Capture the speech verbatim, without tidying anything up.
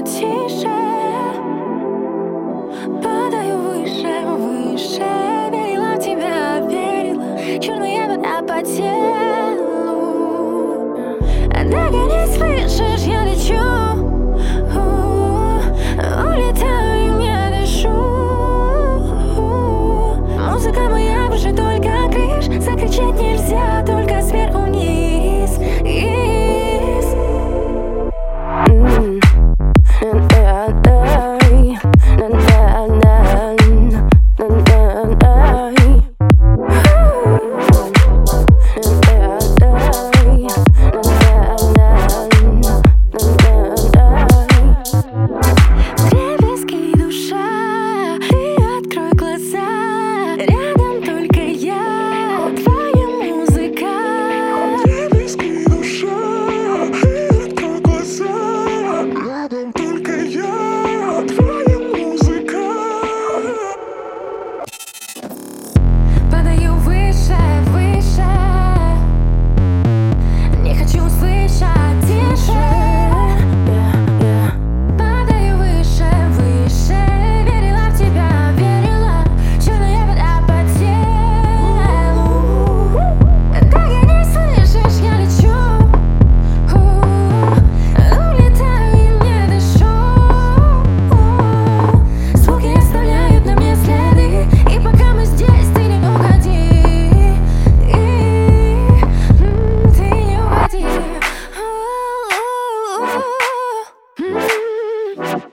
становится тише. Падаю выше, выше. Верила в тебя, верила. Черная вода по телу. Догонять слышишь, я лечу. Улетаю и не дышу. Музыка моя выше, только крыш. Закричать нельзя, только сверху вниз. Падаю выше, выше. Не хочу слышать тише. Падаю выше, выше. Верила в тебя, верила. Черная вода по телу. Догонять слышишь, я лечу. Улетаю и не дышу. Звуки оставляют на мне следы. И пока мы здесь, ты не уходи. Ты не уходи.